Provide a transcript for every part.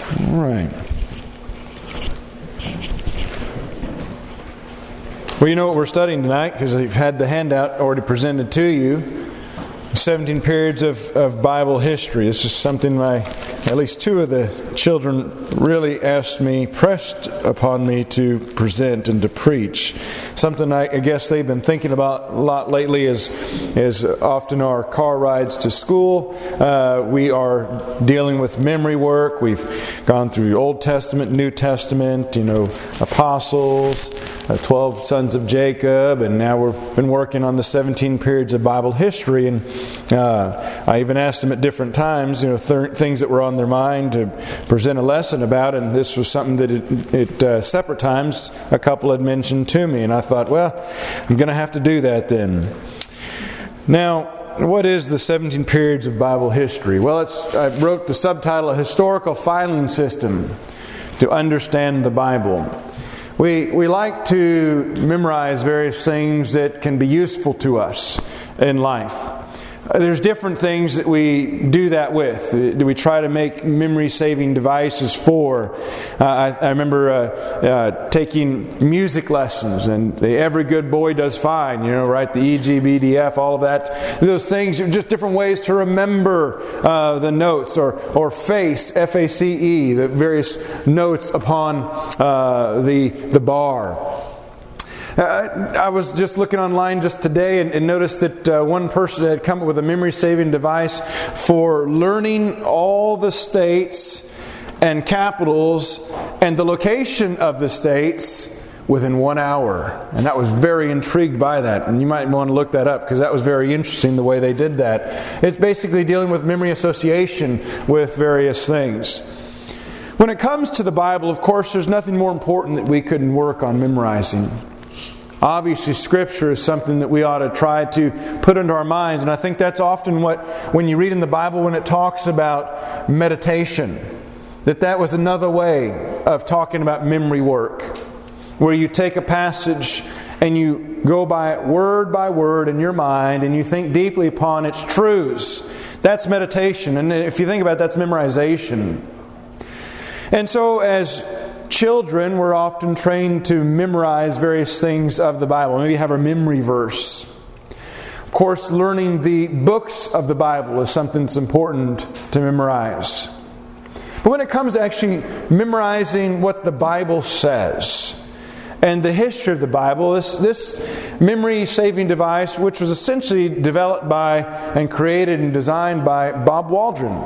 All right. Well, you know what we're studying tonight because we've had the handout already presented to you. 17 periods of Bible history. This is something at least two of the children really pressed upon me to present and to preach. Something I guess they've been thinking about a lot lately is often our car rides to school. We are dealing with memory work. We've gone through the Old Testament, New Testament, apostles, 12 sons of Jacob, and now we've been working on the 17 periods of Bible history. And I even asked them at different times, things that were on their mind to present a lesson about, and this was something that at separate times a couple had mentioned to me, and I thought, well, I'm going to have to do that then. Now, what is the 17 periods of Bible history? Well, I wrote the subtitle, A Historical Filing System to Understand the Bible. We like to memorize various things that can be useful to us in life. There's different things that we do that with. We try to make memory-saving devices for. I remember taking music lessons, and Every Good Boy Does Fine, right? The E, G, B, D, F, all of that. Those things are just different ways to remember the notes, or FACE, F-A-C-E, the various notes upon the bar. I was just looking online just today and noticed that one person had come up with a memory-saving device for learning all the states and capitals and the location of the states within 1 hour. And I was very intrigued by that. And you might want to look that up because that was very interesting the way they did that. It's basically dealing with memory association with various things. When it comes to the Bible, of course, there's nothing more important that we couldn't work on memorizing. Obviously, Scripture is something that we ought to try to put into our minds. And I think that's often when you read in the Bible, when it talks about meditation, that was another way of talking about memory work. Where you take a passage and you go by it word in your mind and you think deeply upon its truths. That's meditation. And if you think about it, that's memorization. And so as children, we're often trained to memorize various things of the Bible. Maybe have a memory verse. Of course, learning the books of the Bible is something that's important to memorize. But when it comes to actually memorizing what the Bible says and the history of the Bible, this memory-saving device, which was essentially developed by and created and designed by Bob Waldron,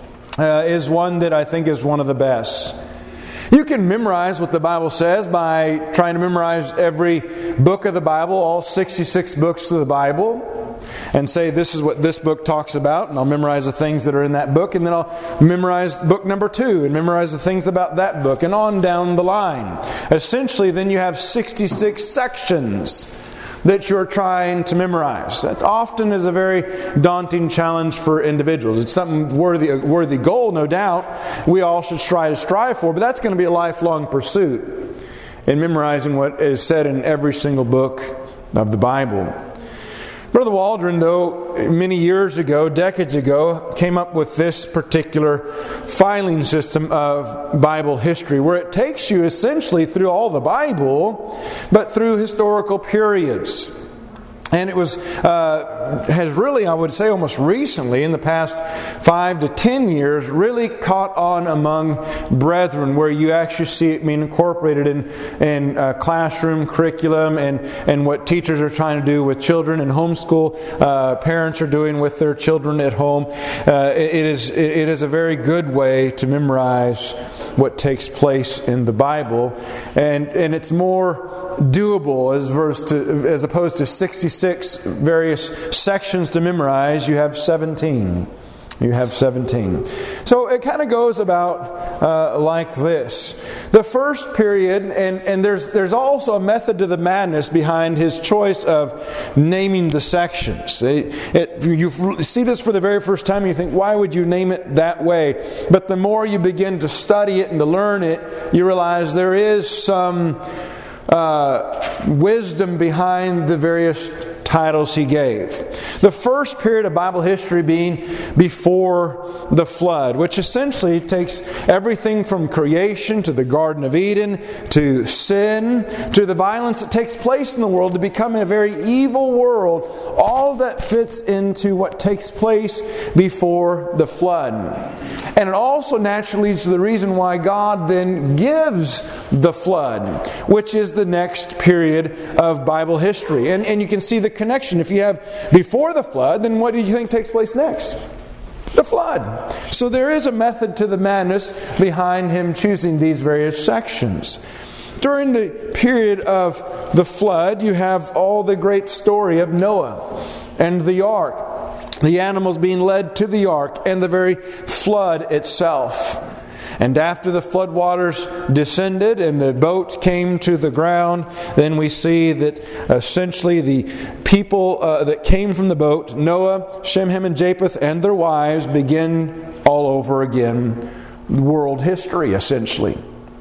is one that I think is one of the best. You can memorize what the Bible says by trying to memorize every book of the Bible, all 66 books of the Bible, and say this is what this book talks about, and I'll memorize the things that are in that book, and then I'll memorize book number 2 and memorize the things about that book, and on down the line. Essentially, then you have 66 sections that you're trying to memorize. That often is a very daunting challenge for individuals. It's something a worthy goal, no doubt, we all should try to strive for, but that's going to be a lifelong pursuit in memorizing what is said in every single book of the Bible. Brother Waldron, though, many years ago, decades ago, came up with this particular filing system of Bible history, where it takes you essentially through all the Bible, but through historical periods. And it has really, I would say almost recently, in the past 5 to 10 years, really caught on among brethren, where you actually see it being incorporated in classroom curriculum and what teachers are trying to do with children and homeschool parents are doing with their children at home. It is a very good way to memorize what takes place in the Bible, and it's more doable as opposed to 66 various sections to memorize. You have 17. So it kind of goes about like this. The first period, and there's also a method to the madness behind his choice of naming the sections. You see this for the very first time, you think, why would you name it that way? But the more you begin to study it and to learn it, you realize there is some wisdom behind the various titles he gave. The first period of Bible history being before the flood, which essentially takes everything from creation to the Garden of Eden to sin to the violence that takes place in the world to become a very evil world. All that fits into what takes place before the flood. And it also naturally leads to the reason why God then gives the flood, which is the next period of Bible history. And you can see the connection. If you have before the flood, then what do you think takes place next? The flood. So there is a method to the madness behind him choosing these various sections. During the period of the flood, you have all the great story of Noah and the ark. The animals being led to the ark and the very flood itself. And after the flood waters descended and the boat came to the ground, then we see that essentially the people that came from the boat, Noah, Shem, Ham, and Japheth, and their wives, begin all over again world history, essentially.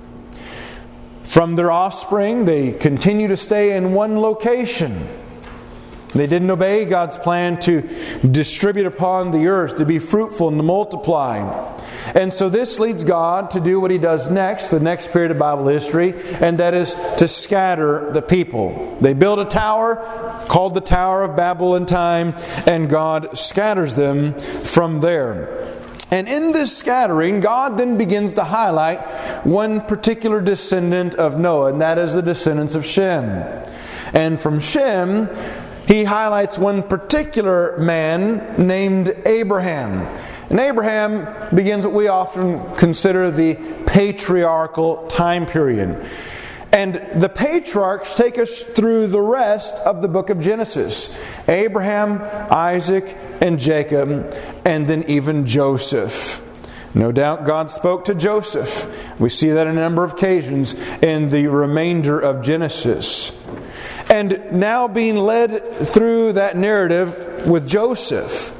From their offspring, they continue to stay in one location. They didn't obey God's plan to distribute upon the earth, to be fruitful and to multiply. And so this leads God to do what He does next, the next period of Bible history, and that is to scatter the people. They build a tower called the Tower of Babel in time, and God scatters them from there. And in this scattering, God then begins to highlight one particular descendant of Noah, and that is the descendants of Shem. And from Shem, He highlights one particular man named Abraham. And Abraham begins what we often consider the patriarchal time period. And the patriarchs take us through the rest of the book of Genesis. Abraham, Isaac, and Jacob, and then even Joseph. No doubt God spoke to Joseph. We see that on a number of occasions in the remainder of Genesis. And now being led through that narrative with Joseph,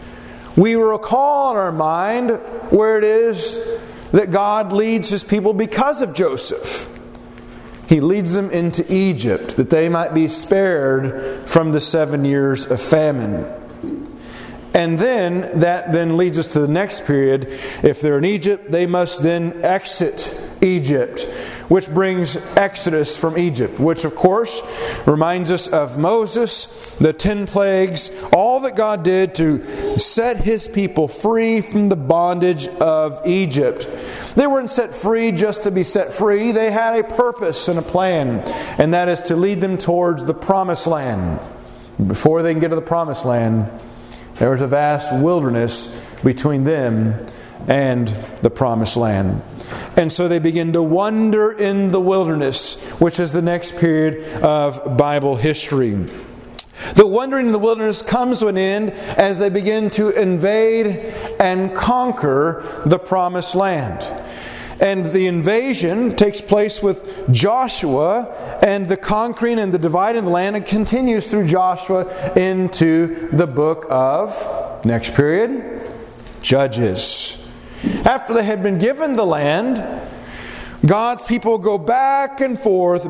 we recall in our mind where it is that God leads His people because of Joseph. He leads them into Egypt that they might be spared from the 7 years of famine. And then that then leads us to the next period. If they're in Egypt, they must then exit Egypt, which brings Exodus from Egypt, which of course reminds us of Moses, the 10 plagues, all that God did to set His people free from the bondage of Egypt. They weren't set free just to be set free. They had a purpose and a plan, and that is to lead them towards the promised land. Before they can get to the promised land, there was a vast wilderness between them and the promised land. And so they begin to wander in the wilderness, which is the next period of Bible history. The wandering in the wilderness comes to an end as they begin to invade and conquer the promised land. And the invasion takes place with Joshua, and the conquering and the dividing of the land, and continues through Joshua into the book of, next period, Judges. After they had been given the land, God's people go back and forth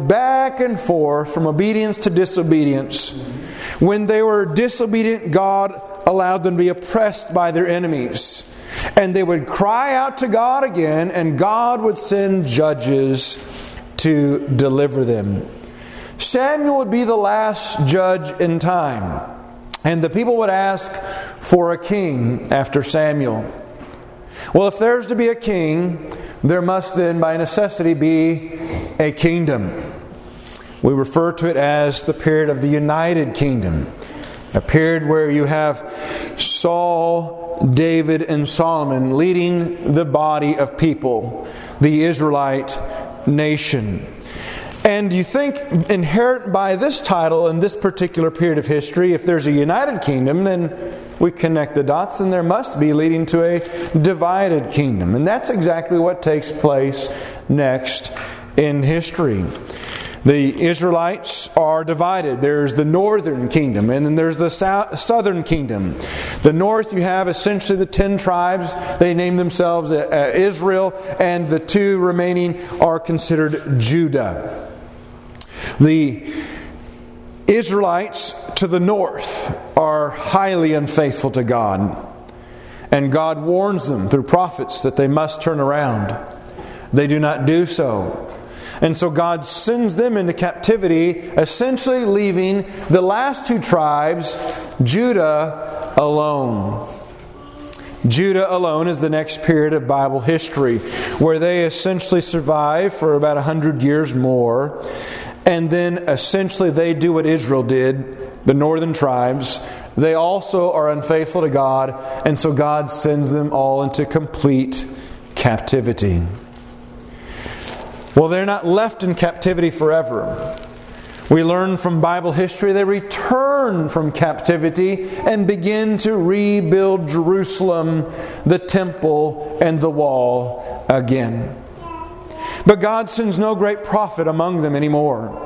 from obedience to disobedience. When they were disobedient, God allowed them to be oppressed by their enemies. And they would cry out to God again, and God would send judges to deliver them. Samuel would be the last judge in time. And the people would ask for a king after Samuel. Well, if there's to be a king, there must then by necessity be a kingdom. We refer to it as the period of the United Kingdom. A period where you have Saul, David, and Solomon leading the body of people, the Israelite nation. And you think inherent by this title in this particular period of history, if there's a united kingdom, then we connect the dots, and there must be leading to a divided kingdom. And that's exactly what takes place next in history. The Israelites are divided. There's the northern kingdom, and then there's the southern kingdom. The north, you have essentially the 10 tribes. They name themselves Israel, and the 2 remaining are considered Judah. The Israelites, to the north are highly unfaithful to God. And God warns them through prophets that they must turn around. They do not do so. And so God sends them into captivity, essentially leaving the last two tribes, Judah, alone. Judah alone is the next period of Bible history, where they essentially survive for about 100 years more. And then essentially they do what Israel did, the northern tribes. They also are unfaithful to God, and so God sends them all into complete captivity. Well, they're not left in captivity forever. We learn from Bible history they return from captivity and begin to rebuild Jerusalem, the temple, and the wall again. But God sends no great prophet among them anymore.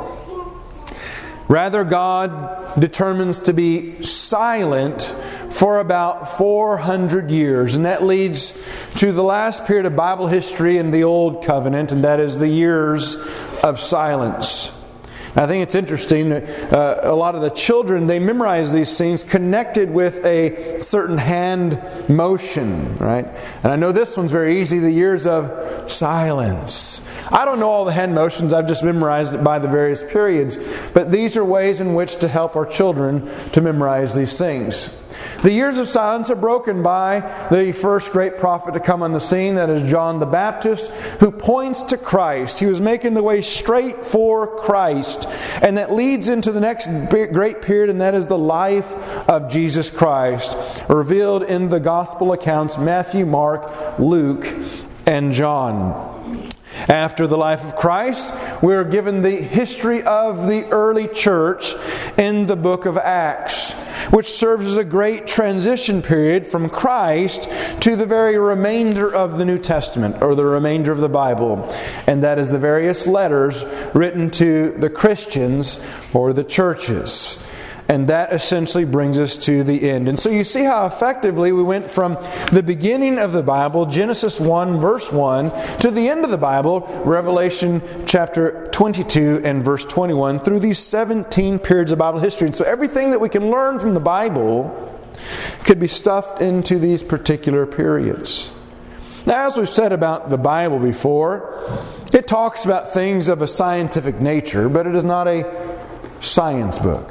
Rather, God determines to be silent for about 400 years. And that leads to the last period of Bible history in the Old Covenant, and that is the years of silence. I think it's interesting, a lot of the children, they memorize these things connected with a certain hand motion, right? And I know this one's very easy, the years of silence. I don't know all the hand motions, I've just memorized it by the various periods. But these are ways in which to help our children to memorize these things. The years of silence are broken by the first great prophet to come on the scene, that is John the Baptist, who points to Christ. He was making the way straight for Christ. And that leads into the next great period, and that is the life of Jesus Christ, revealed in the gospel accounts, Matthew, Mark, Luke, and John. After the life of Christ, we are given the history of the early church in the book of Acts, which serves as a great transition period from Christ to the very remainder of the New Testament, or the remainder of the Bible. And that is the various letters written to the Christians or the churches. And that essentially brings us to the end. And so you see how effectively we went from the beginning of the Bible, Genesis 1 verse 1, to the end of the Bible, Revelation chapter 22 and verse 21, through these 17 periods of Bible history. And so everything that we can learn from the Bible could be stuffed into these particular periods. Now, as we've said about the Bible before, it talks about things of a scientific nature, but it is not a science book.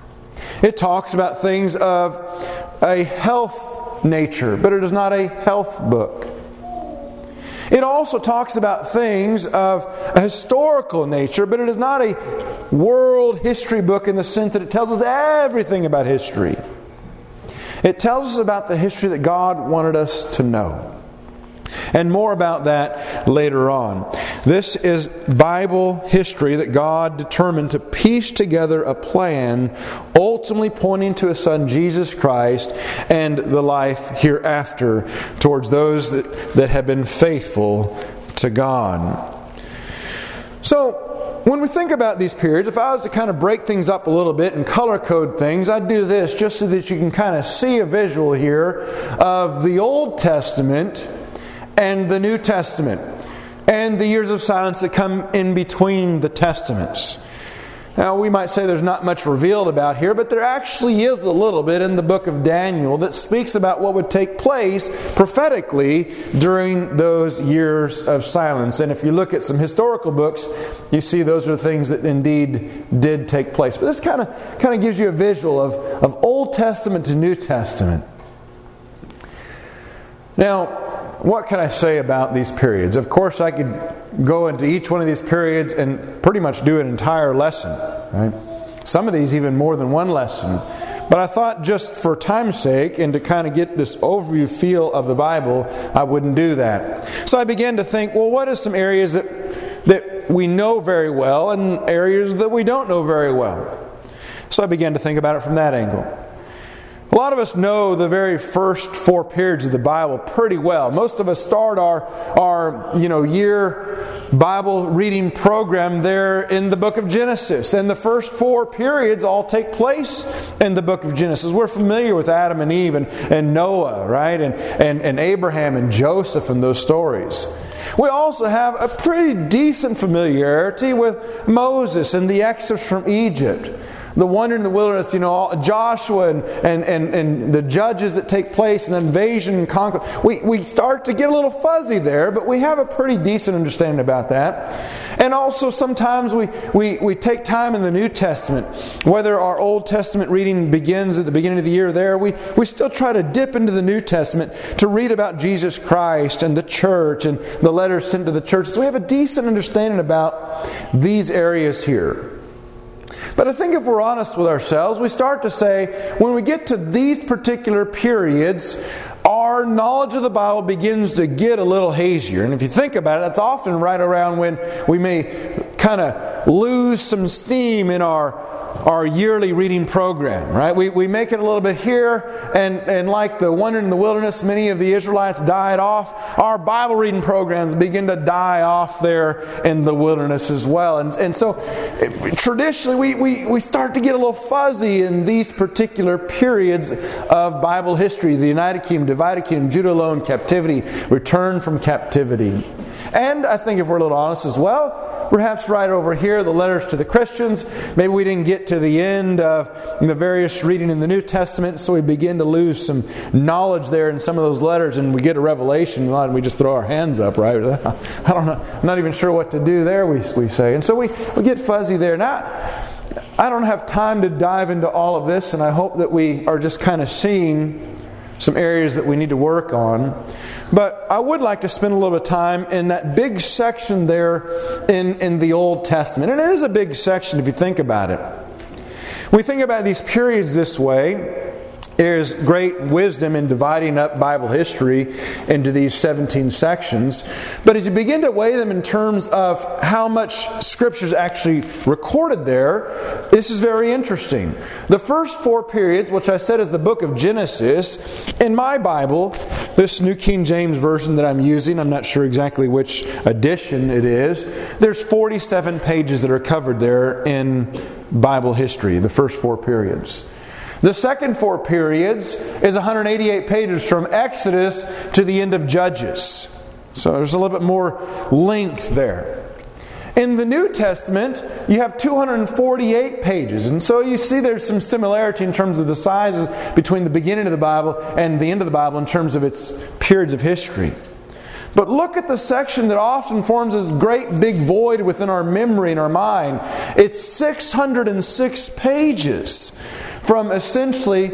It talks about things of a health nature, but it is not a health book. It also talks about things of a historical nature, but it is not a world history book in the sense that it tells us everything about history. It tells us about the history that God wanted us to know. And more about that later on. This is Bible history that God determined to piece together a plan ultimately pointing to His Son Jesus Christ and the life hereafter towards those that have been faithful to God. So, when we think about these periods, if I was to kind of break things up a little bit and color code things, I'd do this just so that you can kind of see a visual here of the Old Testament and the New Testament, and the years of silence that come in between the Testaments. Now, we might say there's not much revealed about here, but there actually is a little bit in the book of Daniel that speaks about what would take place prophetically during those years of silence. And if you look at some historical books, you see those are things that indeed did take place. But this kind of gives you a visual of Old Testament to New Testament. Now, what can I say about these periods? Of course, I could go into each one of these periods and pretty much do an entire lesson. Right? Some of these even more than one lesson. But I thought just for time's sake and to kind of get this overview feel of the Bible, I wouldn't do that. So I began to think, well, what are some areas that we know very well and areas that we don't know very well? So I began to think about it from that angle. A lot of us know the very first 4 periods of the Bible pretty well. Most of us start our year Bible reading program there in the book of Genesis. And the first 4 periods all take place in the book of Genesis. We're familiar with Adam and Eve and Noah, right? And Abraham and Joseph and those stories. We also have a pretty decent familiarity with Moses and the Exodus from Egypt. the wandering in the wilderness, Joshua and the judges that take place and the invasion and conquer. We start to get a little fuzzy there, but we have a pretty decent understanding about that. And also sometimes we take time in the New Testament. Whether our Old Testament reading begins at the beginning of the year there, we still try to dip into the New Testament to read about Jesus Christ and the church and the letters sent to the church. So we have a decent understanding about these areas here. But I think if we're honest with ourselves, we start to say, when we get to these particular periods, our knowledge of the Bible begins to get a little hazier. And if you think about it, that's often right around when we may kind of lose some steam in our yearly reading program, right? We make it a little bit here, and like the wandering in the wilderness, many of the Israelites died off. Our Bible reading programs begin to die off there in the wilderness as well. And so traditionally we start to get a little fuzzy in these particular periods of Bible history. The United Kingdom, divided kingdom, Judah alone, captivity, return from captivity. And I think if we're a little honest as well, perhaps right over here, the letters to the Christians, maybe we didn't get to the end of the various reading in the New Testament, so we begin to lose some knowledge there in some of those letters, and we get a revelation, and we just throw our hands up, right? I don't know, I'm not even sure what to do there, we say. And so we get fuzzy there. Now, I don't have time to dive into all of this, and I hope that we are just kind of seeing some areas that we need to work on. But I would like to spend a little bit of time in that big section there in the Old Testament. And it is a big section if you think about it. We think about these periods this way. There's great wisdom in dividing up Bible history into these 17 sections. But as you begin to weigh them in terms of how much Scripture is actually recorded there, this is very interesting. The first 4 periods, which I said is the book of Genesis, in my Bible, this New King James Version that I'm using, I'm not sure exactly which edition it is, there's 47 pages that are covered there in Bible history, the first 4 periods. The second 4 periods is 188 pages from Exodus to the end of Judges. So there's a little bit more length there. In the New Testament, you have 248 pages. And so you see there's some similarity in terms of the sizes between the beginning of the Bible and the end of the Bible in terms of its periods of history. But look at the section that often forms this great big void within our memory and our mind. It's 606 pages. From essentially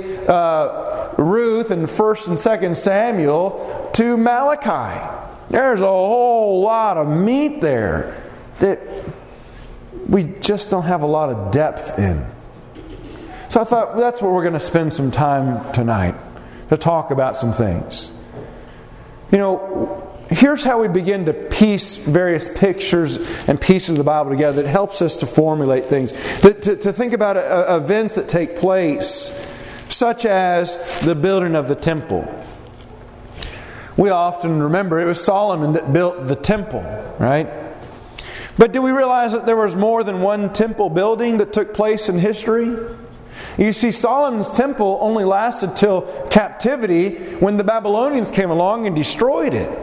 Ruth and 1st and 2nd Samuel to Malachi. There's a whole lot of meat there that we just don't have a lot of depth in. So I thought that's where we're going to spend some time tonight, to talk about some things. Here's how we begin to piece various pictures and pieces of the Bible together that helps us to formulate things. To think about events that take place, such as the building of the temple. We often remember it was Solomon that built the temple, right? But do we realize that there was more than one temple building that took place in history? You see, Solomon's temple only lasted till captivity when the Babylonians came along and destroyed it.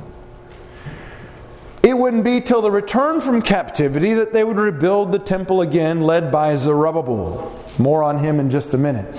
It wouldn't be till the return from captivity that they would rebuild the temple again, led by Zerubbabel. More on him in just a minute.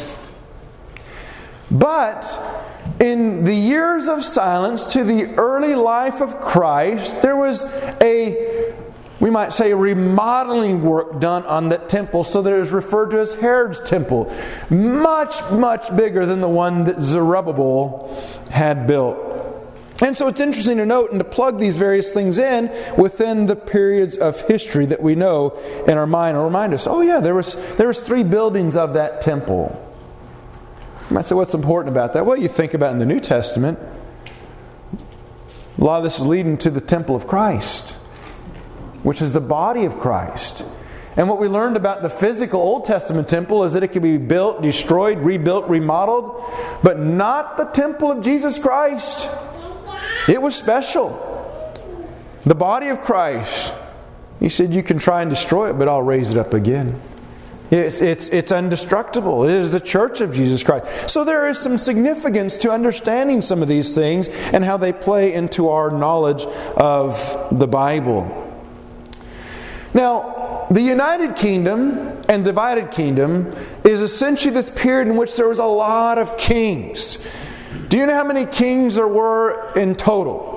But in the years of silence to the early life of Christ, there was we might say, remodeling work done on that temple, so that it is referred to as Herod's temple. Much, much bigger than the one that Zerubbabel had built. And so it's interesting to note and to plug these various things in within the periods of history that we know in our mind, and remind us, oh yeah, there was 3 buildings of that temple. You might say, what's important about that? Well, you think about in the New Testament, a lot of this is leading to the temple of Christ, which is the body of Christ. And what we learned about the physical Old Testament temple is that it could be built, destroyed, rebuilt, remodeled, but not the temple of Jesus Christ. It was special. The body of Christ. He said, you can try and destroy it, but I'll raise it up again. It's indestructible. It is the church of Jesus Christ. So there is some significance to understanding some of these things and how they play into our knowledge of the Bible. Now, the United Kingdom and divided kingdom is essentially this period in which there was a lot of kings. Do you know how many kings there were in total?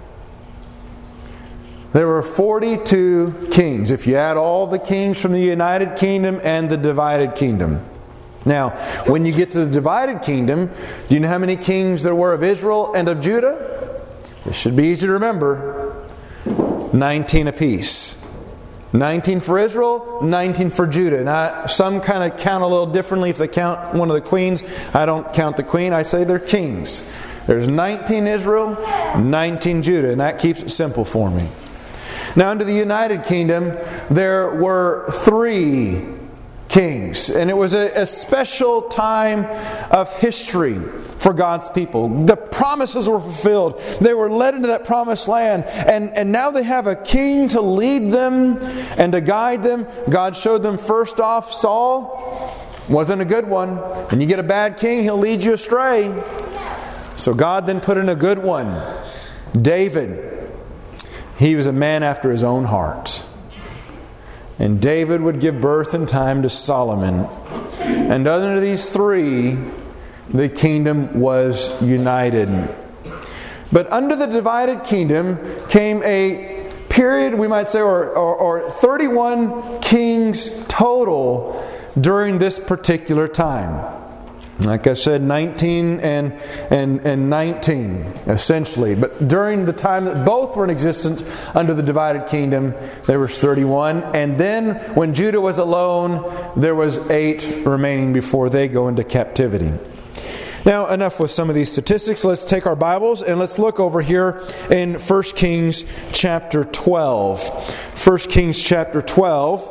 There were 42 kings, if you add all the kings from the United Kingdom and the divided kingdom. Now, when you get to the divided kingdom, do you know how many kings there were of Israel and of Judah? This should be easy to remember. 19 apiece. 19 for Israel, 19 for Judah. Now, some kind of count a little differently if they count one of the queens. I don't count the queen. I say they're kings. There's 19 Israel, 19 Judah, and that keeps it simple for me. Now, under the United Kingdom, there were 3 kings. And it was a special time of history for God's people. The promises were fulfilled. They were led into that promised land. And now they have a king to lead them and to guide them. God showed them first off Saul. Wasn't a good one. And you get a bad king, he'll lead you astray. So God then put in a good one. David. He was a man after his own heart. And David would give birth in time to Solomon. And under these 3, the kingdom was united. But under the divided kingdom came a period, we might say, or 31 kings total during this particular time. Like I said, 19 and 19, essentially. But during the time that both were in existence under the divided kingdom, there was 31. And then when Judah was alone, there was 8 remaining before they go into captivity. Now, enough with some of these statistics. Let's take our Bibles and let's look over here in 1 Kings chapter 12. 1 Kings chapter 12.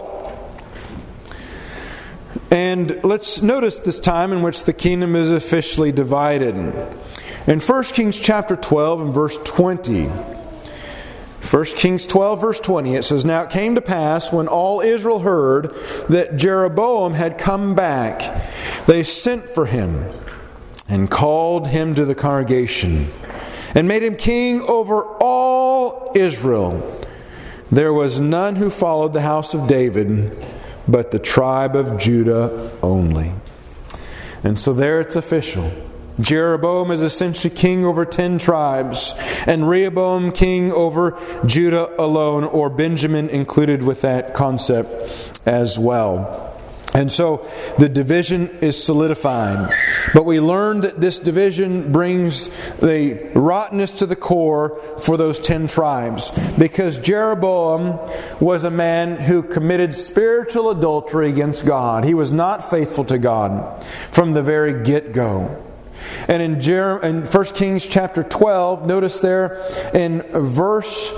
And let's notice this time in which the kingdom is officially divided. In 1 Kings chapter 12 and verse 20. 1 Kings 12 verse 20, it says, "Now it came to pass, when all Israel heard that Jeroboam had come back, they sent for him and called him to the congregation and made him king over all Israel. There was none who followed the house of David, but the tribe of Judah only." And so there it's official. Jeroboam is essentially king over 10 tribes, and Rehoboam king over Judah alone, or Benjamin included with that concept as well. And so the division is solidified. But we learn that this division brings the rottenness to the core for those 10 tribes. Because Jeroboam was a man who committed spiritual adultery against God. He was not faithful to God from the very get-go. And in 1 Kings chapter 12, notice there in verse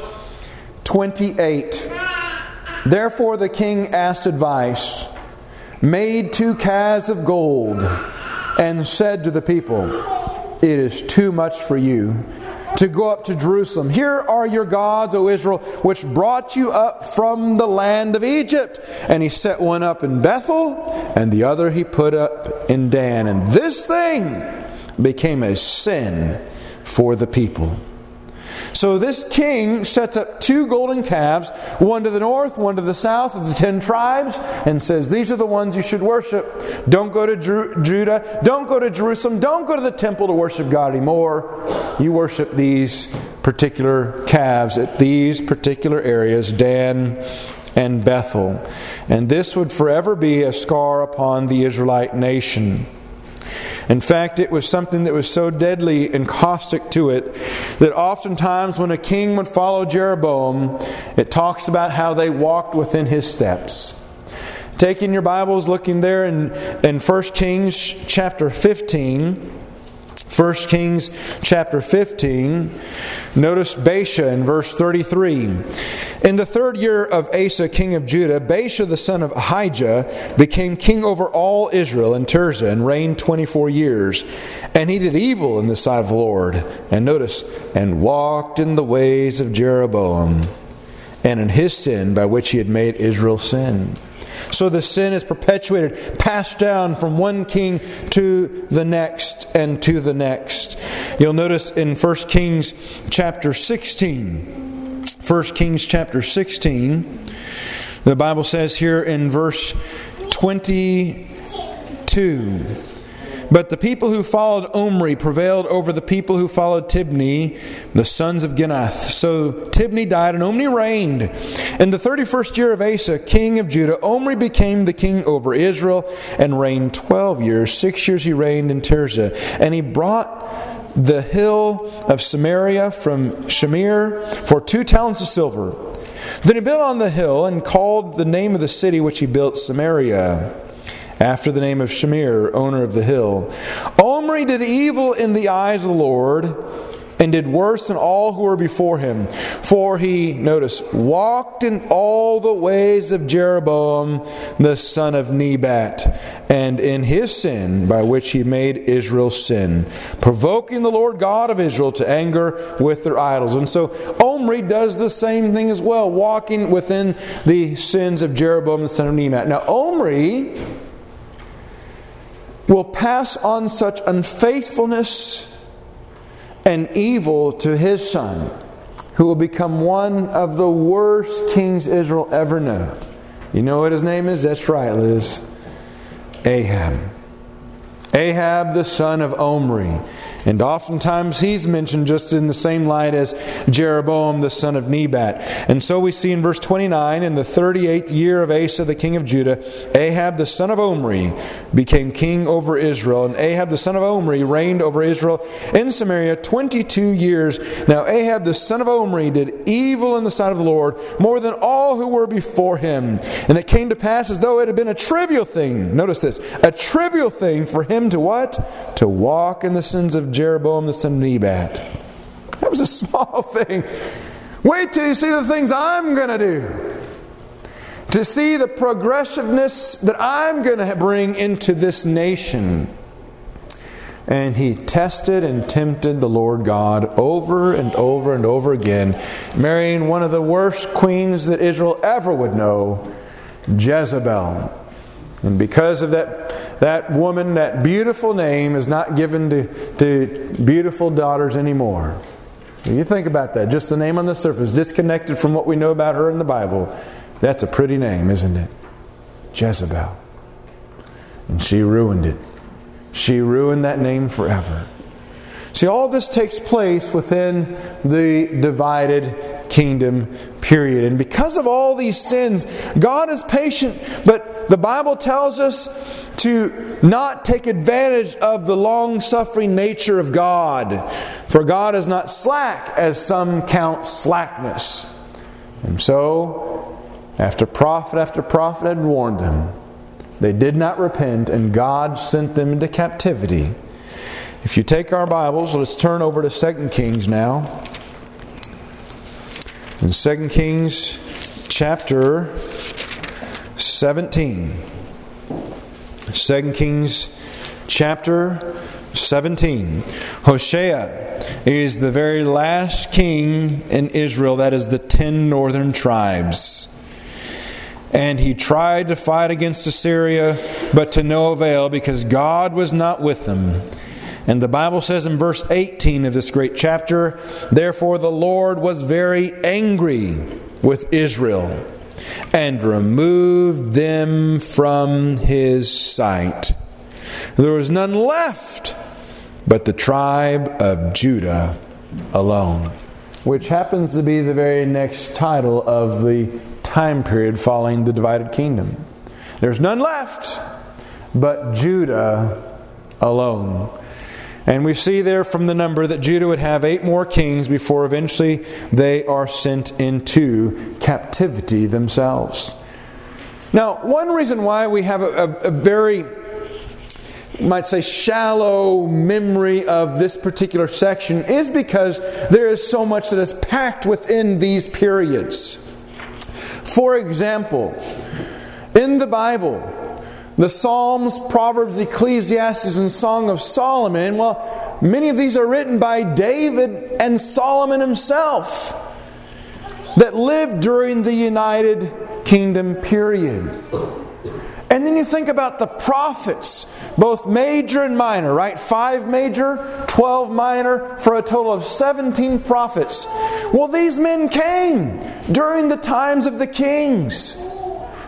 28, "Therefore the king asked advice, made 2 calves of gold, and said to the people, 'It is too much for you to go up to Jerusalem. Here are your gods, O Israel, which brought you up from the land of Egypt.' And he set one up in Bethel, and the other he put up in Dan. And this thing became a sin for the people." So this king sets up 2 golden calves, one to the north, one to the south of the 10 tribes, and says, "These are the ones you should worship. Don't go to Judah, don't go to Jerusalem, don't go to the temple to worship God anymore. You worship these particular calves at these particular areas, Dan and Bethel." And this would forever be a scar upon the Israelite nation. In fact, it was something that was so deadly and caustic to it that oftentimes when a king would follow Jeroboam, it talks about how they walked within his steps. Taking your Bibles, looking there in 1 Kings chapter 15. 1 Kings chapter 15. Notice Baasha in verse 33. "In the 3rd year of Asa, king of Judah, Baasha the son of Ahijah became king over all Israel in Tirzah, and reigned 24 years. And he did evil in the sight of the Lord." And notice, "and walked in the ways of Jeroboam, and in his sin by which he had made Israel sin." So the sin is perpetuated, passed down from one king to the next and to the next. You'll notice in 1 Kings chapter 16. 1 Kings chapter 16. The Bible says here in verse 22, "But the people who followed Omri prevailed over the people who followed Tibni, the sons of Ginath. So Tibni died and Omri reigned. In the 31st year of Asa, king of Judah, Omri became the king over Israel and reigned 12 years. 6 years he reigned in Tirzah. And he brought the hill of Samaria from Shamir for 2 talents of silver. Then he built on the hill and called the name of the city which he built Samaria, after the name of Shamir, owner of the hill. Omri did evil in the eyes of the Lord, and did worse than all who were before him. For he," notice, "walked in all the ways of Jeroboam the son of Nebat, and in his sin by which he made Israel sin, provoking the Lord God of Israel to anger with their idols." And so Omri does the same thing as well, walking within the sins of Jeroboam the son of Nebat. Now Omri will pass on such unfaithfulness and evil to his son, who will become one of the worst kings Israel ever knew. You know what his name is? That's right, Liz. Ahab. Ahab, the son of Omri. And oftentimes he's mentioned just in the same light as Jeroboam, the son of Nebat. And so we see in verse 29, "In the 38th year of Asa, the king of Judah, Ahab, the son of Omri, became king over Israel. And Ahab, the son of Omri, reigned over Israel in Samaria 22 years. Now Ahab, the son of Omri, did evil in the sight of the Lord, more than all who were before him. And it came to pass as though it had been a trivial thing," notice this, "a trivial thing for him to" what? "To walk in the sins of Jeroboam the son of Nebat." That was a small thing. Wait till you see the things I'm going to do. To see the progressiveness that I'm going to bring into this nation. And he tested and tempted the Lord God over and over and over again, marrying one of the worst queens that Israel ever would know, Jezebel. And because of that woman, that beautiful name is not given to beautiful daughters anymore. You think about that. Just the name on the surface, disconnected from what we know about her in the Bible. That's a pretty name, isn't it? Jezebel. And she ruined it. She ruined that name forever. See, all this takes place within the divided kingdom period. And because of all these sins, God is patient, but the Bible tells us to not take advantage of the long-suffering nature of God. For God is not slack, as some count slackness. And so, after prophet had warned them, they did not repent, and God sent them into captivity. If you take our Bibles, let's turn over to 2 Kings now. In 2 Kings chapter 17. 2 Kings chapter 17. Hoshea is the very last king in Israel. That is the 10 northern tribes. And he tried to fight against Assyria, but to no avail, because God was not with them. And the Bible says in verse 18 of this great chapter, "Therefore the Lord was very angry with Israel, and removed them from his sight. There was none left but the tribe of Judah alone." Which happens to be the very next title of the time period following the divided kingdom. There's none left but Judah alone. And we see there from the number that Judah would have 8 more kings before eventually they are sent into captivity themselves. Now, one reason why we have a very, you might say, shallow memory of this particular section is because there is so much that is packed within these periods. For example, in the Bible, the Psalms, Proverbs, Ecclesiastes, and Song of Solomon, well, many of these are written by David and Solomon himself that lived during the United Kingdom period. And then you think about the prophets, both major and minor, right? 5 major, 12 minor, for a total of 17 prophets. Well, these men came during the times of the kings.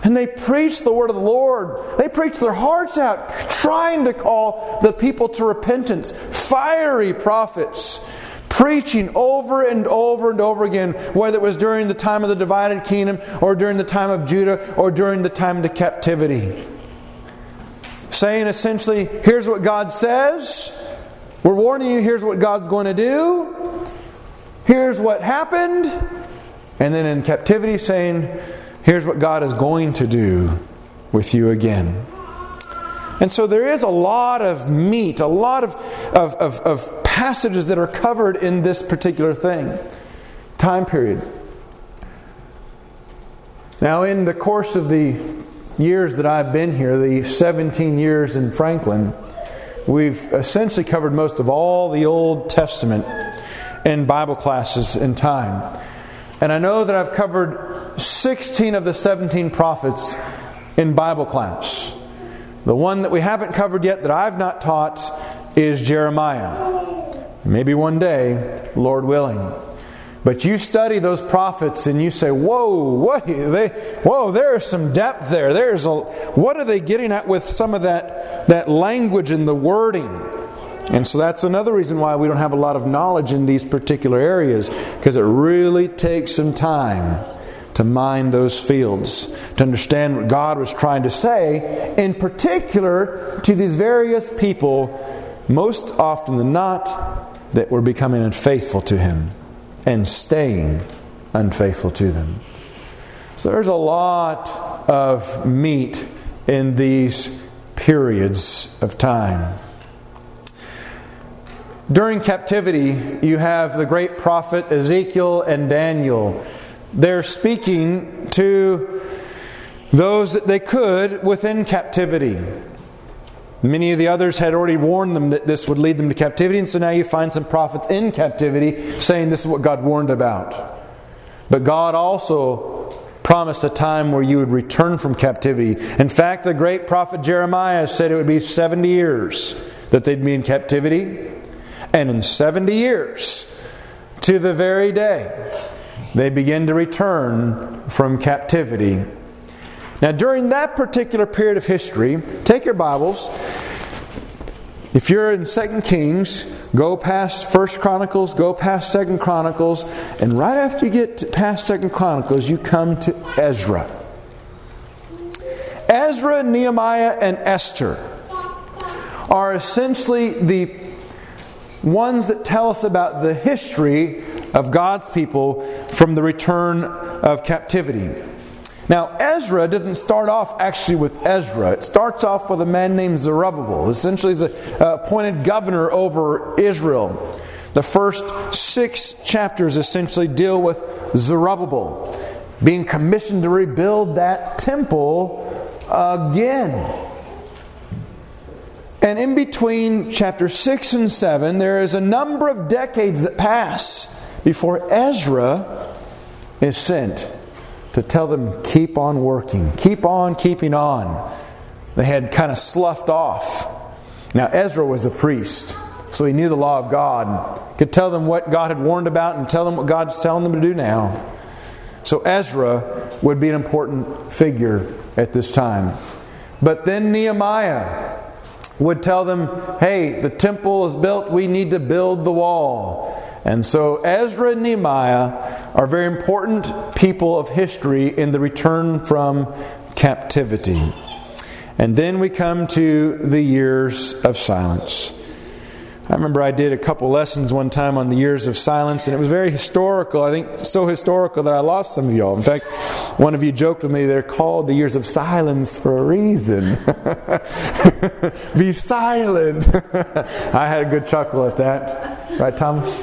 And they preached the word of the Lord. They preached their hearts out, trying to call the people to repentance. Fiery prophets, preaching over and over and over again, whether it was during the time of the divided kingdom, or during the time of Judah, or during the time of the captivity. Saying essentially, here's what God says. We're warning you, here's what God's going to do. Here's what happened. And then in captivity saying, here's what God is going to do with you again. And so there is a lot of meat, a lot of passages that are covered in this particular time period. Now, in the course of the years that I've been here, the 17 years in Franklin, we've essentially covered most of all the Old Testament in Bible classes in time. And I know that I've covered 16 of the 17 prophets in Bible class. The one that we haven't covered yet that I've not taught is Jeremiah. Maybe one day, Lord willing. But you study those prophets and you say, whoa, there is some depth there. What are they getting at with some of that language and the wording? And so that's another reason why we don't have a lot of knowledge in these particular areas, because it really takes some time to mine those fields, to understand what God was trying to say, in particular to these various people, most often than not, that were becoming unfaithful to Him and staying unfaithful to them. So there's a lot of meat in these periods of time. During captivity, you have the great prophet Ezekiel and Daniel. They're speaking to those that they could within captivity. Many of the others had already warned them that this would lead them to captivity, and so now you find some prophets in captivity saying this is what God warned about. But God also promised a time where you would return from captivity. In fact, the great prophet Jeremiah said it would be 70 years that they'd be in captivity. And in 70 years, to the very day, they begin to return from captivity. Now, during that particular period of history, take your Bibles. If you're in 2 Kings, go past 1 Chronicles, go past 2 Chronicles, and right after you get past 2 Chronicles, you come to Ezra. Ezra, Nehemiah, and Esther are essentially the ones that tell us about the history of God's people from the return of captivity. Now, Ezra didn't start off actually with Ezra. It starts off with a man named Zerubbabel. Essentially, he's an appointed governor over Israel. The first 6 chapters essentially deal with Zerubbabel being commissioned to rebuild that temple again. And in between chapter 6 and 7, there is a number of decades that pass before Ezra is sent to tell them, keep on working, keep on keeping on. They had kind of sloughed off. Now Ezra was a priest, so he knew the law of God, could tell them what God had warned about and tell them what God's telling them to do now. So Ezra would be an important figure at this time. But then Nehemiah would tell them, hey, the temple is built, we need to build the wall. And so Ezra and Nehemiah are very important people of history in the return from captivity. And then we come to the years of silence. I remember I did a couple lessons one time on the years of silence, and it was very historical. I think so historical that I lost some of y'all. In fact, one of you joked with me, they're called the years of silence for a reason. Be silent. I had a good chuckle at that. Right, Thomas?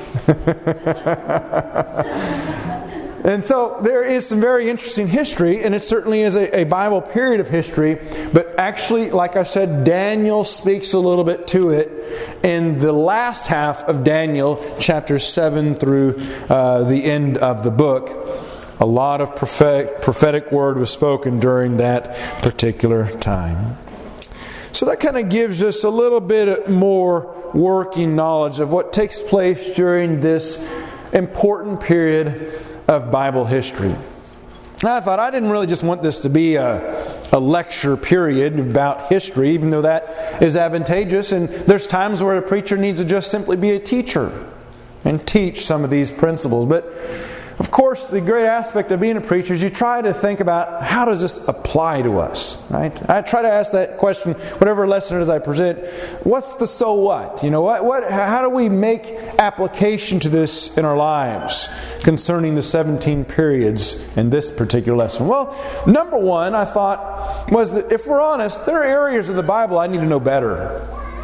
And so there is some very interesting history, and it certainly is a Bible period of history. But actually, like I said, Daniel speaks a little bit to it in the last half of Daniel, chapters 7 through the end of the book. A lot of prophetic word was spoken during that particular time. So that kind of gives us a little bit more working knowledge of what takes place during this important period of Bible history. And I thought I didn't really just want this to be a lecture period about history, even though that is advantageous. And there's times where a preacher needs to just simply be a teacher and teach some of these principles. But of course, the great aspect of being a preacher is you try to think about, how does this apply to us? Right? I try to ask that question, whatever lesson it is I present. What's the so what? How do we make application to this in our lives concerning the 17 periods in this particular lesson? Well, number one, I thought, was that if we're honest, there are areas of the Bible I need to know better,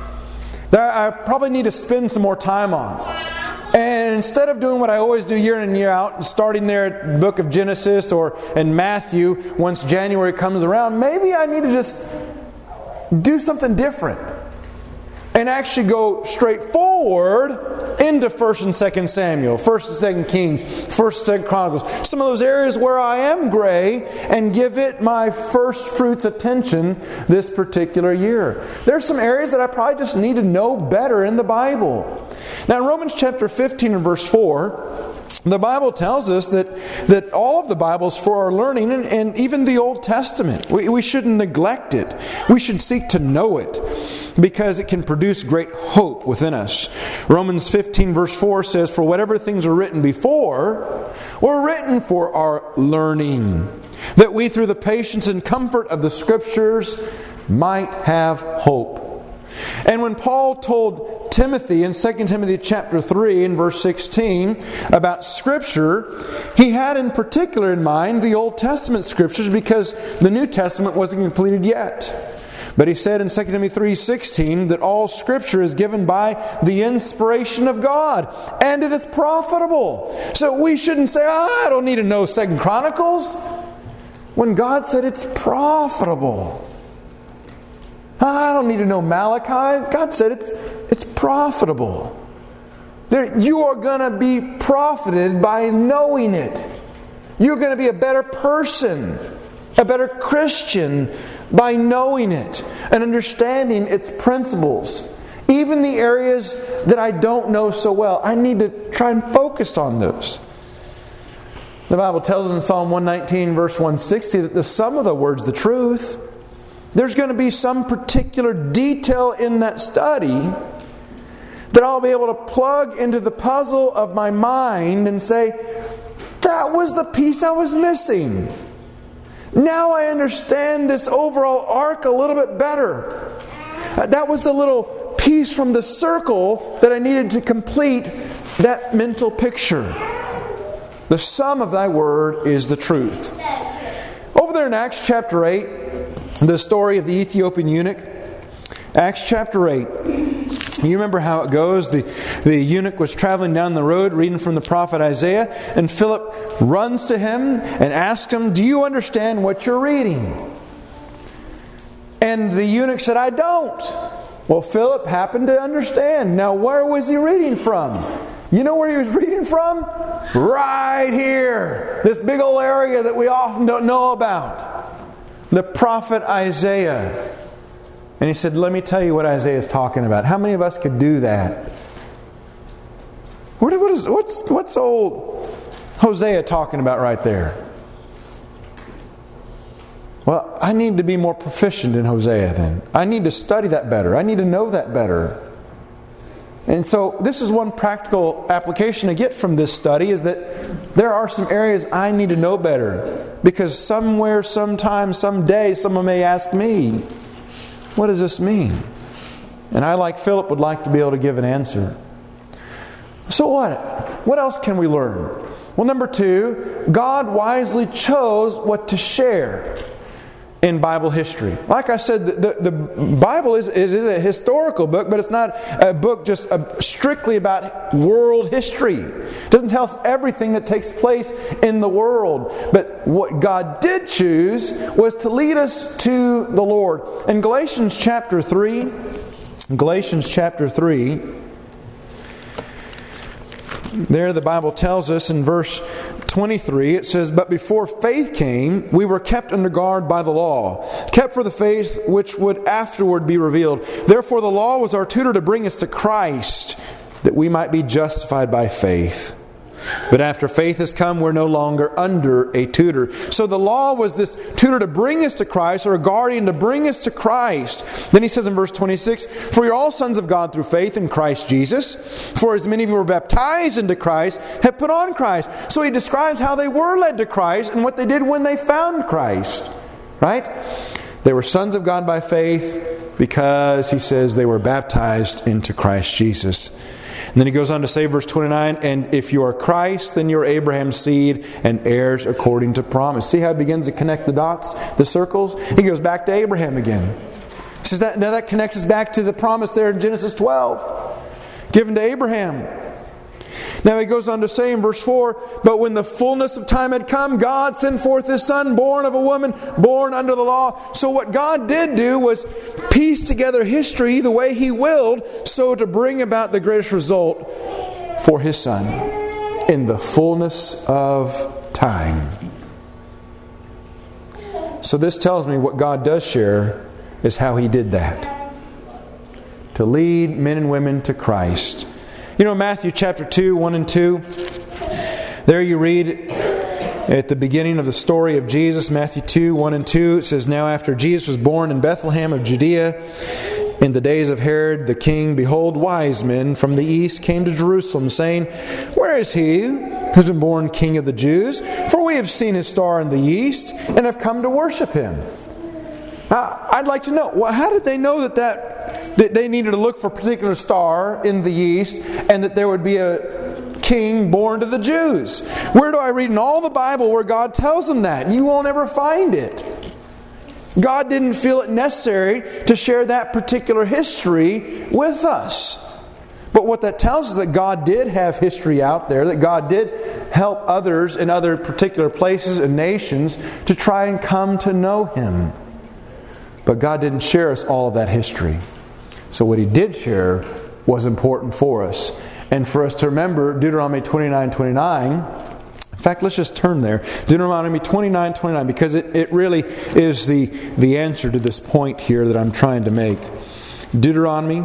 that I probably need to spend some more time on. And instead of doing what I always do year in and year out, starting there at the book of Genesis or in Matthew, once January comes around, maybe I need to just do something different and actually go straight forward into 1st and 2nd Samuel, 1st and 2nd Kings, 1st and 2nd Chronicles. Some of those areas where I am gray, and give it my first fruits attention this particular year. There's some areas that I probably just need to know better in the Bible. Now in Romans chapter 15 and verse 4, the Bible tells us that all of the Bible is for our learning, and even the Old Testament. We shouldn't neglect it. We should seek to know it, because it can produce great hope within us. Romans 15 verse 4 says, "For whatever things were written before were written for our learning, that we through the patience and comfort of the Scriptures might have hope." And when Paul told Timothy in 2 Timothy chapter 3 and verse 16 about Scripture, he had in particular in mind the Old Testament Scriptures, because the New Testament wasn't completed yet. But he said in 2 Timothy 3:16 that all Scripture is given by the inspiration of God, and it is profitable. So we shouldn't say, I don't need to know 2 Chronicles, when God said it's profitable. I don't need to know Malachi. God said it's profitable. You are going to be profited by knowing it. You're going to be a better person, a better Christian, by knowing it and understanding its principles. Even the areas that I don't know so well, I need to try and focus on those. The Bible tells us in Psalm 119 verse 160 that the sum of the word's the truth. There's going to be some particular detail in that study that I'll be able to plug into the puzzle of my mind and say, that was the piece I was missing. Now I understand this overall arc a little bit better. That was the little piece from the circle that I needed to complete that mental picture. The sum of thy word is the truth. Over there in Acts chapter 8, the story of the Ethiopian eunuch. Acts chapter 8. You remember how it goes. The eunuch was traveling down the road reading from the prophet Isaiah, and Philip runs to him and asks him, "Do you understand what you're reading?" And the eunuch said, "I don't." Well, Philip happened to understand. Now, where was he reading from? You know where he was reading from? Right here. This big old area that we often don't know about. The prophet Isaiah. And he said, let me tell you what Isaiah is talking about. How many of us could do that? What's old Hosea talking about right there? Well, I need to be more proficient in Hosea then. I need to study that better. I need to know that better. And so this is one practical application I get from this study, is that there are some areas I need to know better. Because somewhere, sometime, someday, someone may ask me, what does this mean? And I, like Philip, would like to be able to give an answer. So what? What else can we learn? Well, number 2, God wisely chose what to share in Bible history. Like I said, the Bible is a historical book, but it's not a book just strictly about world history. It doesn't tell us everything that takes place in the world. But what God did choose was to lead us to the Lord. In Galatians chapter 3, there the Bible tells us in verse 23, it says, "But before faith came, we were kept under guard by the law, kept for the faith which would afterward be revealed. Therefore the law was our tutor to bring us to Christ, that we might be justified by faith. But after faith has come, we're no longer under a tutor. So the law was this tutor to bring us to Christ, or a guardian to bring us to Christ. Then he says in verse 26, "For you're all sons of God through faith in Christ Jesus. For as many of you were baptized into Christ, have put on Christ." So he describes how they were led to Christ and what they did when they found Christ. Right? They were sons of God by faith because, he says, they were baptized into Christ Jesus. And then he goes on to say, verse 29, "And if you are Christ, then you are Abraham's seed and heirs according to promise." See how he begins to connect the dots, the circles? He goes back to Abraham again. He says now that connects us back to the promise there in Genesis 12, given to Abraham. Now he goes on to say in verse 4, "But when the fullness of time had come, God sent forth His Son, born of a woman, born under the law." So what God did do was piece together history the way He willed, so to bring about the greatest result for His Son in the fullness of time. So this tells me what God does share is how He did that. To lead men and women to Christ. You know, Matthew chapter 2, 1 and 2. There you read at the beginning of the story of Jesus, Matthew 2, 1 and 2. It says, "Now after Jesus was born in Bethlehem of Judea, in the days of Herod the king, behold, wise men from the east came to Jerusalem, saying, 'Where is He who's been born King of the Jews? For we have seen His star in the east, and have come to worship Him.'" Now, I'd like to know, well, how did they know that they needed to look for a particular star in the east, and that there would be a king born to the Jews? Where do I read in all the Bible where God tells them that? You won't ever find it. God didn't feel it necessary to share that particular history with us. But what that tells us is that God did have history out there, that God did help others in other particular places and nations to try and come to know Him. But God didn't share us all of that history. So what He did share was important for us. And for us to remember Deuteronomy 29:29. In fact, let's just turn there. Deuteronomy 29:29, because it really is the answer to this point here that I'm trying to make. Deuteronomy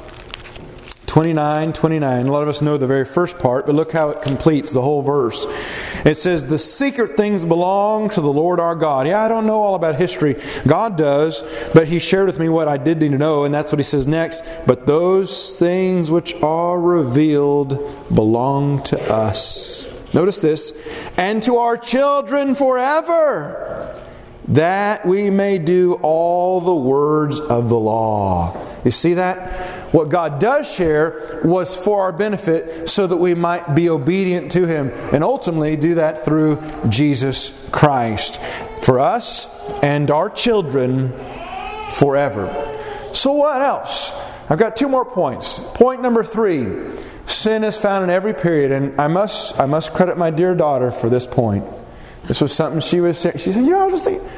29:29. A lot of us know the very first part, but look how it completes the whole verse. It says, "The secret things belong to the Lord our God." Yeah, I don't know all about history. God does, but He shared with me what I did need to know, and that's what He says next. "But those things which are revealed belong to us." Notice this. "And to our children forever, that we may do all the words of the law." You see that? What God does share was for our benefit, so that we might be obedient to Him, and ultimately do that through Jesus Christ. For us and our children forever. So what else? I've got 2 more points. Point number 3. Sin is found in every period, and I must credit my dear daughter for this point. This was something she was saying. She said, I was just thinking,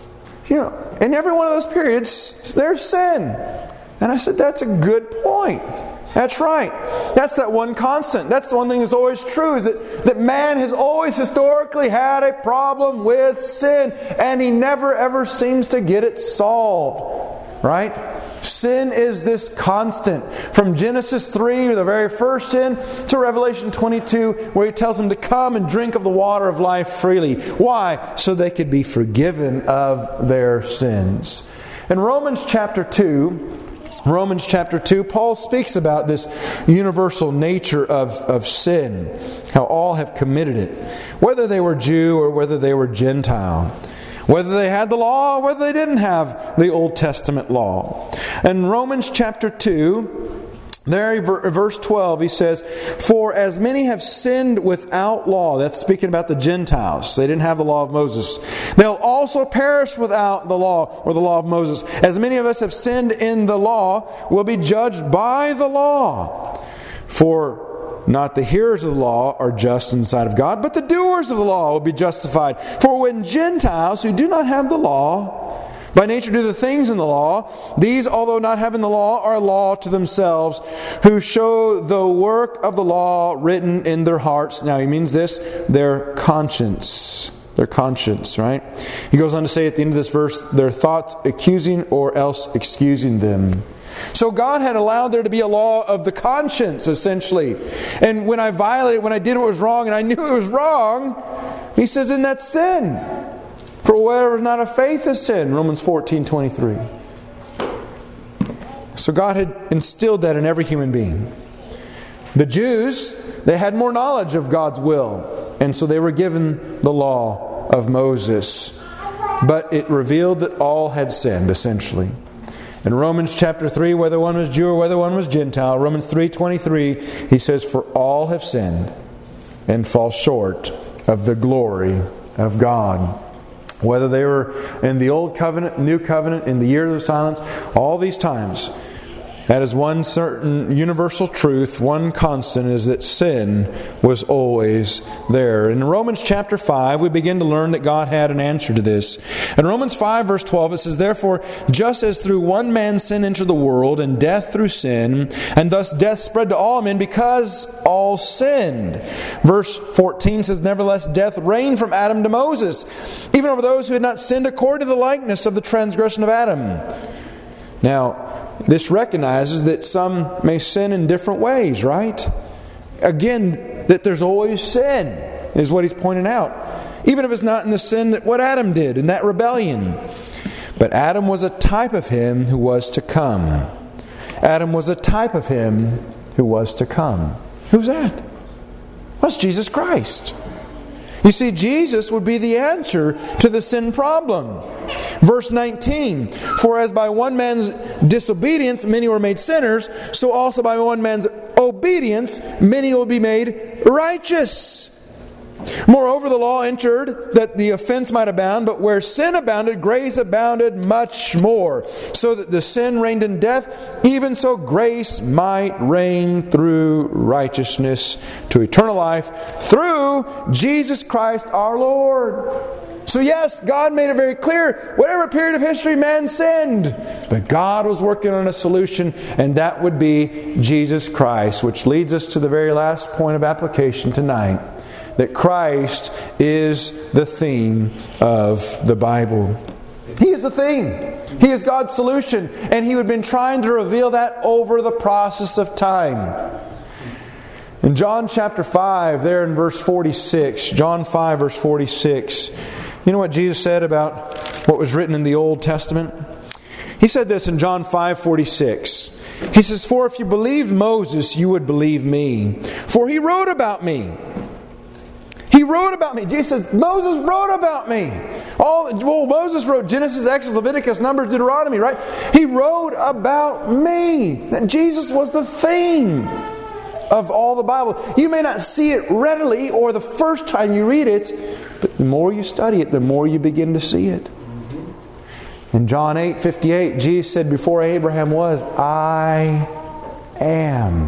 in every one of those periods, there's sin. And I said, that's a good point. That's right. That's that one constant. That's the one thing that's always true, is that man has always historically had a problem with sin, and he never ever seems to get it solved. Right? Sin is this constant. From Genesis 3, the very first sin, to Revelation 22, where He tells them to come and drink of the water of life freely. Why? So they could be forgiven of their sins. In Romans chapter 2, Paul speaks about this universal nature of sin, how all have committed it, whether they were Jew or whether they were Gentile, whether they had the law or whether they didn't have the Old Testament law. In Romans chapter 2, there in verse 12, he says, "For as many have sinned without law," that's speaking about the Gentiles, they didn't have the law of Moses, "they'll also perish without the law," or the law of Moses. "As many of us have sinned in the law, will be judged by the law. For not the hearers of the law are just in the sight of God, but the doers of the law will be justified. For when Gentiles who do not have the law by nature do the things in the law, these, although not having the law, are a law to themselves, who show the work of the law written in their hearts." Now he means this, their conscience. Their conscience, right? He goes on to say at the end of this verse, their thoughts accusing or else excusing them. So God had allowed there to be a law of the conscience, essentially. And when I violated, when I did what was wrong, and I knew it was wrong, He says, "And that's sin. For whatever is not of faith is sin." Romans 14:23. So God had instilled that in every human being. The Jews, they had more knowledge of God's will, and so they were given the law of Moses. But it revealed that all had sinned, essentially. In Romans chapter 3, whether one was Jew or whether one was Gentile, Romans 3:23, he says, "For all have sinned and fall short of the glory of God." Whether they were in the Old Covenant, New Covenant, in the years of silence, all these times, that is one certain universal truth, one constant, is that sin was always there. In Romans chapter 5, we begin to learn that God had an answer to this. In Romans 5 verse 12, it says, "Therefore, just as through one man sin entered the world, and death through sin, and thus death spread to all men because all sinned." Verse 14 says, "Nevertheless, death reigned from Adam to Moses, even over those who had not sinned according to the likeness of the transgression of Adam." Now, this recognizes that some may sin in different ways, right? Again, that there's always sin, is what he's pointing out. Even if it's not in the sin that what Adam did, in that rebellion. But Adam was a type of him who was to come. Adam was a type of him who was to come. Who's that? That's Jesus Christ. You see, Jesus would be the answer to the sin problem. Verse 19, "For as by one man's disobedience many were made sinners, so also by one man's obedience many will be made righteous. Moreover, the law entered that the offense might abound, but where sin abounded, grace abounded much more. So that the sin reigned in death, even so grace might reign through righteousness to eternal life through Jesus Christ our Lord." So yes, God made it very clear, whatever period of history man sinned, but God was working on a solution, and that would be Jesus Christ, which leads us to the very last point of application tonight. That Christ is the theme of the Bible. He is the theme. He is God's solution. And He had been trying to reveal that over the process of time. In John chapter 5, there in verse 46, John 5 verse 46, you know what Jesus said about what was written in the Old Testament? He said this in John 5:46. He says, "For if you believed Moses, you would believe me. For he wrote about me." He wrote about me. Jesus says, Moses wrote about me. Moses wrote Genesis, Exodus, Leviticus, Numbers, Deuteronomy, right? He wrote about me. That Jesus was the theme of all the Bible. You may not see it readily or the first time you read it, but the more you study it, the more you begin to see it. In John 8:58, Jesus said, "Before Abraham was, I am."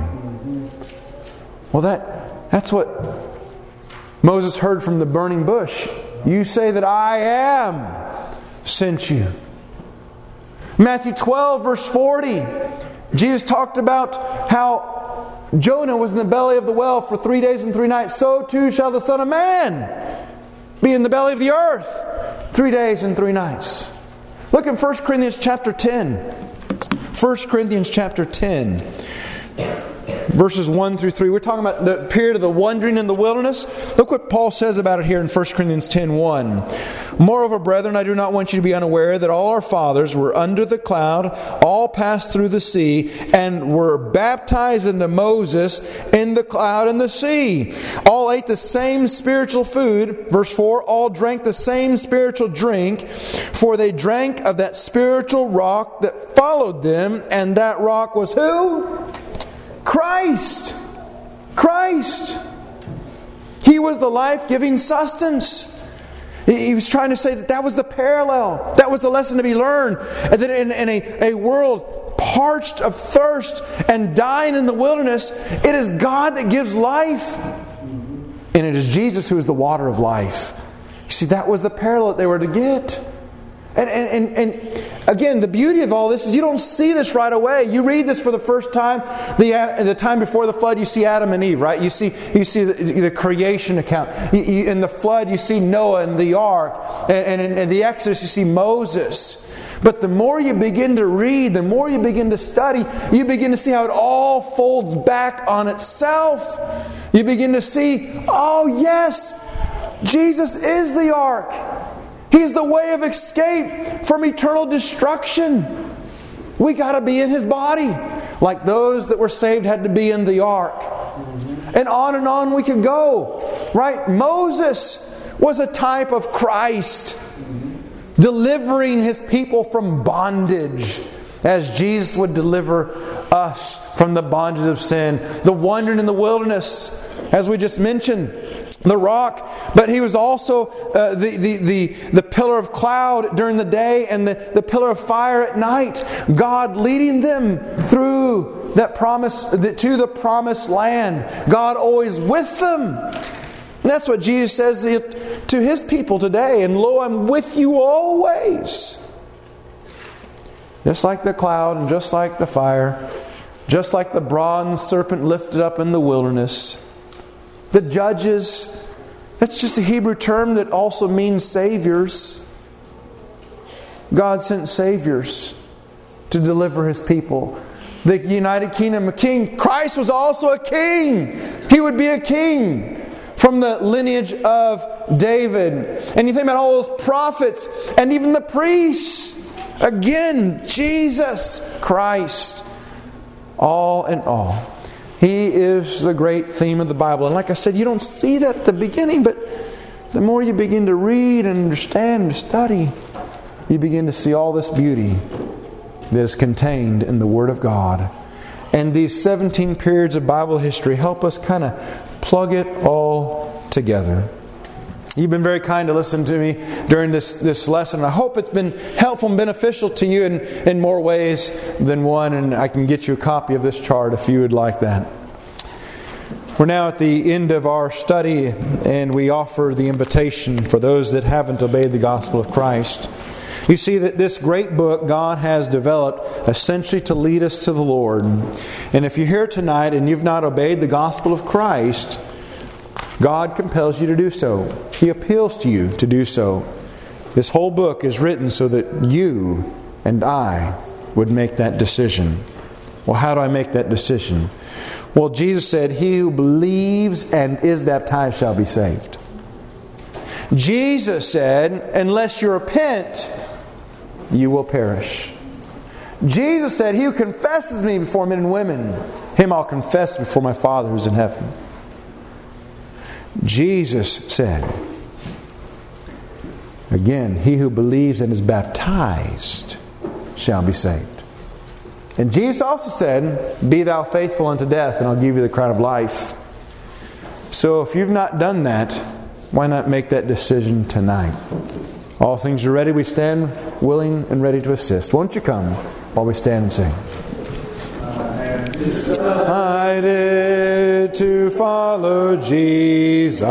Well, that's what Moses heard from the burning bush. "You say that I am sent you." Matthew 12 verse 40. Jesus talked about how Jonah was in the belly of the whale for 3 days and 3 nights. So too shall the Son of Man be in the belly of the earth 3 days and 3 nights. Look in 1 Corinthians chapter 10. 1 Corinthians chapter 10. Verses 1 through 3. We're talking about the period of the wandering in the wilderness. Look what Paul says about it here in 1 Corinthians 10:1. "Moreover, brethren, I do not want you to be unaware that all our fathers were under the cloud, all passed through the sea, and were baptized into Moses in the cloud and the sea. All ate the same spiritual food." Verse 4, "All drank the same spiritual drink, for they drank of that spiritual rock that followed them, and that rock was" who? Christ. Christ. He was the life-giving sustenance. He was trying to say that was the parallel. That was the lesson to be learned. And that in a world parched of thirst and dying in the wilderness, it is God that gives life. And it is Jesus who is the water of life. You see, that was the parallel that they were to get. And Again, the beauty of all this is you don't see this right away. You read this for the first time, the time before the flood, you see Adam and Eve, right? You see the creation account. In the flood, you see Noah and the ark. And in the Exodus, you see Moses. But the more you begin to read, the more you begin to study, you begin to see how it all folds back on itself. You begin to see, oh yes, Jesus is the ark. He's the way of escape from eternal destruction. We got to be in His body, like those that were saved had to be in the ark. And on we could go. Right? Moses was a type of Christ, delivering His people from bondage, as Jesus would deliver us from the bondage of sin. The wandering in the wilderness, as we just mentioned, the rock, but He was also the pillar of cloud during the day and the pillar of fire at night. God leading them through that promise to the promised land. God always with them. And that's what Jesus says to His people today. And lo, I'm with you always. Just like the cloud and just like the fire, just like the bronze serpent lifted up in the wilderness. The judges, that's just a Hebrew term that also means saviors. God sent saviors to deliver His people. The United Kingdom, a king. Christ was also a king. He would be a king from the lineage of David. And you think about all those prophets and even the priests. Again, Jesus Christ. All in all. He is the great theme of the Bible. And like I said, you don't see that at the beginning, but the more you begin to read and understand and study, you begin to see all this beauty that is contained in the Word of God. And these 17 periods of Bible history help us kind of plug it all together. You've been very kind to listen to me during this lesson. I hope it's been helpful and beneficial to you in more ways than one. And I can get you a copy of this chart if you would like that. We're now at the end of our study, and we offer the invitation for those that haven't obeyed the gospel of Christ. You see that this great book God has developed essentially to lead us to the Lord. And if you're here tonight and you've not obeyed the gospel of Christ, God compels you to do so. He appeals to you to do so. This whole book is written so that you and I would make that decision. Well, how do I make that decision? Well, Jesus said, "He who believes and is baptized shall be saved." Jesus said, "Unless you repent, you will perish." Jesus said, "He who confesses me before men and women, him I'll confess before my Father who's in heaven." Jesus said, again, "He who believes and is baptized shall be saved." And Jesus also said, "Be thou faithful unto death, and I'll give you the crown of life." So if you've not done that, why not make that decision tonight? All things are ready. We stand willing and ready to assist. Won't you come while we stand and sing? I decided to follow Jesus.